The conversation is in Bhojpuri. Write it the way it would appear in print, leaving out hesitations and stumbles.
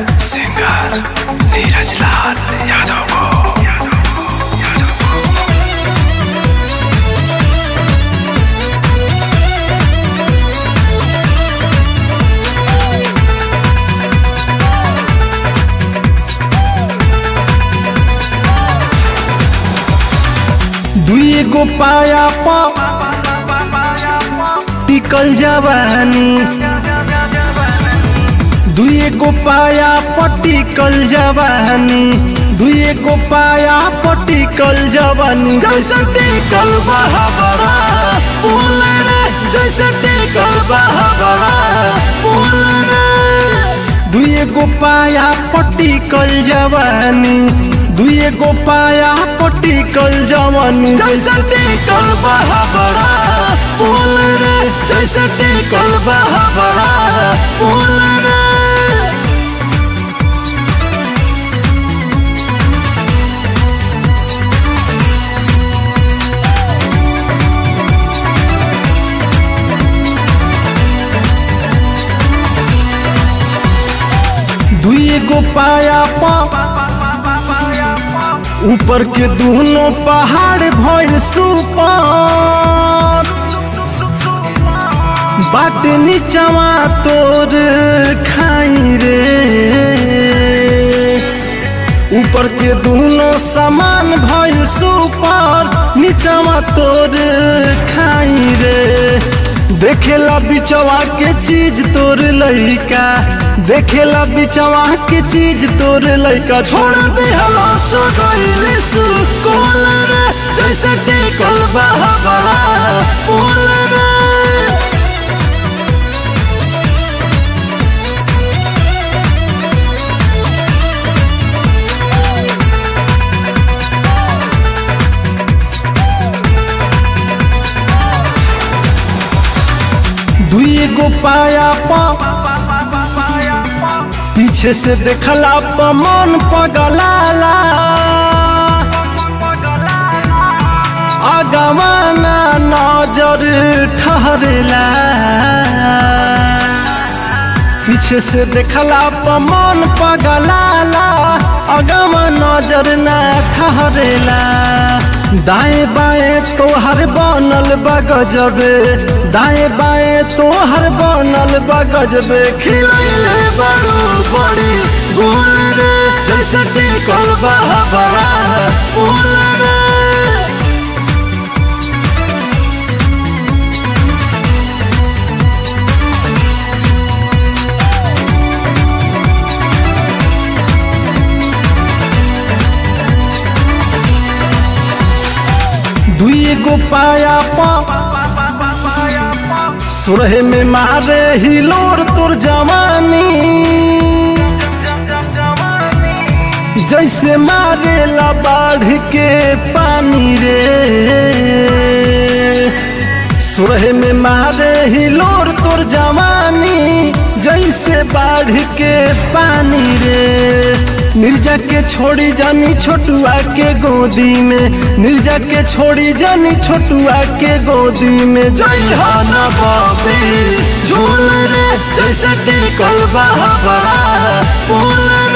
सिंगर नीरज लाल यादव को। दुई गो पाया टिकल जवानी, दुई गो पाया पटिकल जवानी, दुई गो पाया पटिकल जवानी। जैसे टिकल बहाबरा बोल रे, जैसे टिकल बहाबरा बोल रे। दुई गो पाया पटिकल जवानी, दुई गो पाया पटिकल जवानी। जैसे टिकल बहाबरा बोल रे, जैसे टिकल बहाबरा बोल रे। दुई गो पाया ऊपर के दोनों पहाड़ भइल सुपर, बाट नीचवा तोर खाई रे। ऊपर के दोनों सामान भइल सुपर, नीचवा तोर खाई रे। देखेला बिचवा के चीज तोर लइका, देखेला बिचवा के चीज तोर लइका। छोड़ दे हला सो गइल सुकोल रे, जैसे टिकल बहाबरा बोल रे। दुई गो पाया पीछे से देखला मन पगलाला, आगवाना नजर ठहरेला। पीछे से देखला मन पगलाला, आगवा नजर ना ठहरेला। दाएं बाएं तोहर बनल बा गजबे, दाएं बाएं तोहर बनल बा गजबे। खिलैले बड़ू बड़ी बोल रे, जैसे टिकल बहाबरा बोल रे। दुई गो पाया सुरहे में मारे हिलोर तोर जवानी, जैसे मारेला बाढ़ के पानी रे। सुरहे में मारे हिलोर तोर जवानी, जैसे बाढ़ के पानी रे। निर्जा के छोड़ी जानी छोटुआ के गोदी में, निर्जा के छोड़ी जानी छोटुआ के गोदी में। जय हो न बबी झूल रे, जैसे टिकल बहाबरा बोल रे।